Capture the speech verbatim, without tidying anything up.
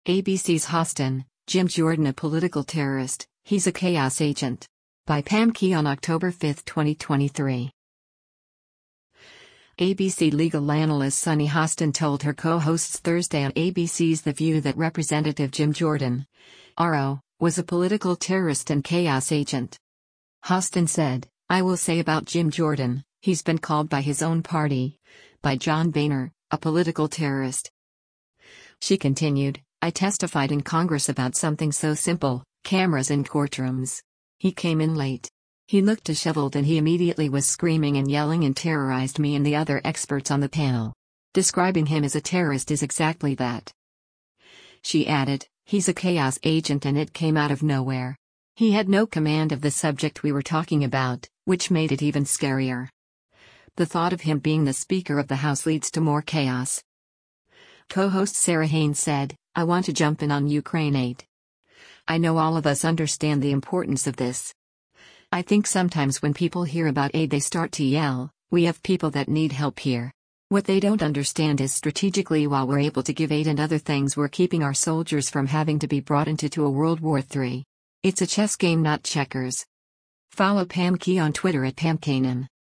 A B C's Hostin, Jim Jordan a political terrorist, he's a chaos agent. By Pam Key on October fifth, twenty twenty-three. A B C legal analyst Sunny Hostin told her co-hosts Thursday on A B C's The View that Representative Jim Jordan, R O, was a political terrorist and chaos agent. Hostin said, "I will say about Jim Jordan, he's been called by his own party, by John Boehner, a political terrorist." She continued, "I testified in Congress about something so simple, cameras in courtrooms. He came in late. He looked disheveled and he immediately was screaming and yelling and terrorized me and the other experts on the panel. Describing him as a terrorist is exactly that." She added, "He's a chaos agent and it came out of nowhere. He had no command of the subject we were talking about, which made it even scarier. The thought of him being the Speaker of the House leads to more chaos." Co-host Sarah Haynes said, "I want to jump in on Ukraine aid. I know all of us understand the importance of this. I think sometimes when people hear about aid they start to yell, we have people that need help here. What they don't understand is strategically while we're able to give aid and other things we're keeping our soldiers from having to be brought into to a World War Three. It's a chess game, not checkers." Follow Pam Key on Twitter at Pam Kanan.